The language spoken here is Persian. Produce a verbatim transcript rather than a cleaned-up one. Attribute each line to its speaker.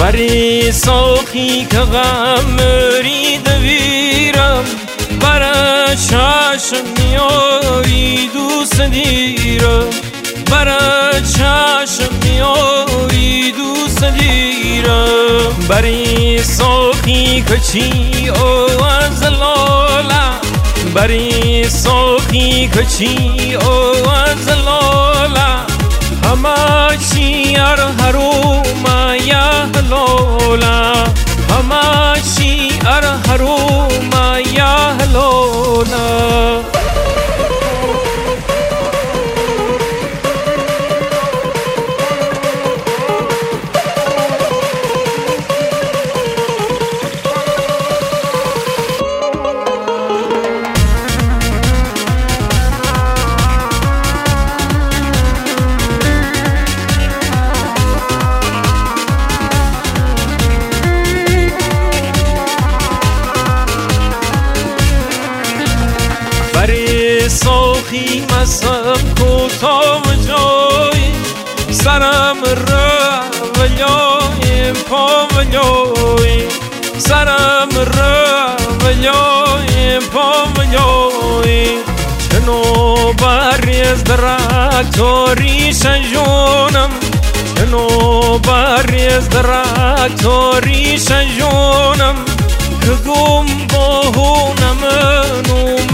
Speaker 1: بری ساخی که غم رید ویرم برای چشم میاری دوست دیرم برای چشم میاری دوست دیرم بری ساخی که چی او از لالا بری ساخی که چی او از لالا همه چی ار حروم یا لولا همه چی ار حروم یا لولا بری ساخی مسم کوتاه جای سرم را ولیای پا ولیای سرم را ولیای پا ولیای چنو بری از درکتاری شجونم چنو بری از درکتاری شجونم که گم باهونم نو